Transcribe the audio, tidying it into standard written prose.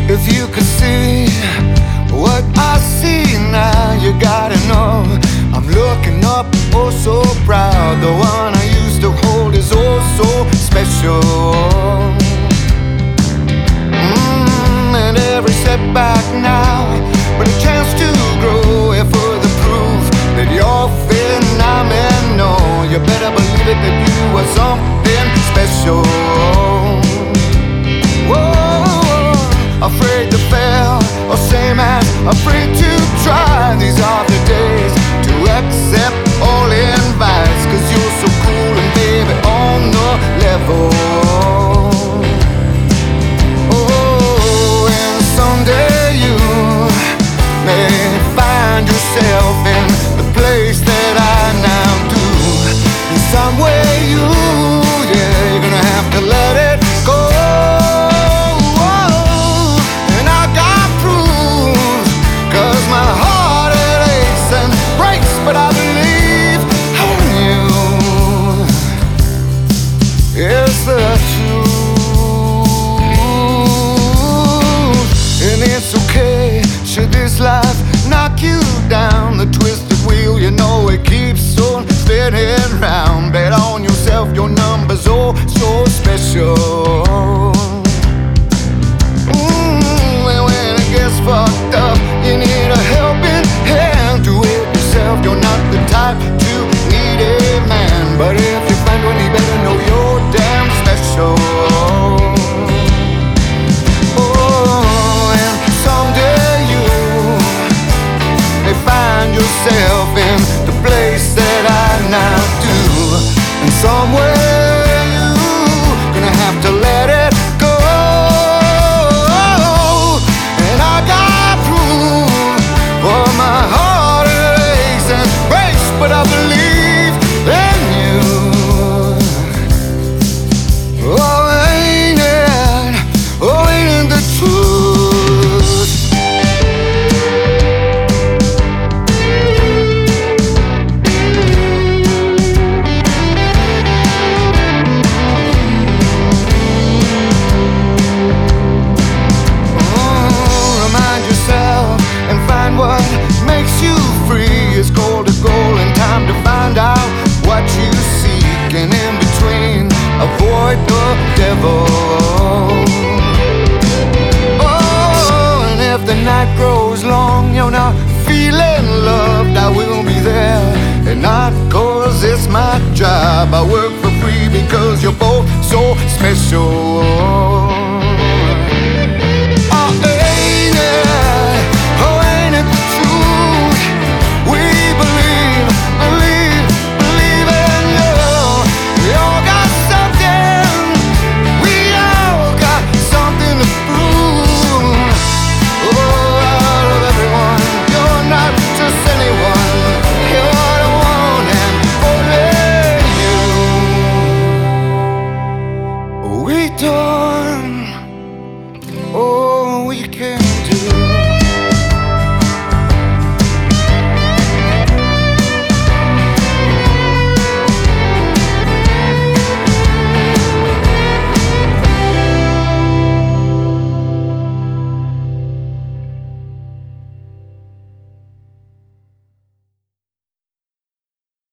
If you could see what I see now, you gotta know I'm looking up, oh so proud. The one I used to hold is oh so special. And every setback now, but a chance to grow and further proof that you're phenomenal. You better believe it that you are something special. Afraid to fail, or same as afraid to try. These are the days to accept all invites, 'cause you're so cool and baby on the level. Oh, and someday you may find yourself in the place that I now do. In some way you're gonna have to let it go. But I believe in you. It's the truth. And it's okay, should this life knock you down. The twisted wheel, you know it keeps on spinning round. Bet on yourself, your number's oh so special. And when it gets fucked up, you need a helping hand. Do it yourself, you're not the type to need a man. But if you find one, you better know you're damn special. Oh, and someday you may find yourself in the place that I now do. And somewhere you're gonna have to let it go. And I got proof for my heart aches and breaks, but I believe in you. Oh, ain't it? Oh, ain't it the truth? Remind yourself and find what makes you free. It's goal to goal and time to find out what you seek. And in between, avoid the devil. Oh, and if the night grows long, you're not feeling loved, I will be there. And not 'cause it's my job, I work for free because you're both so special. We can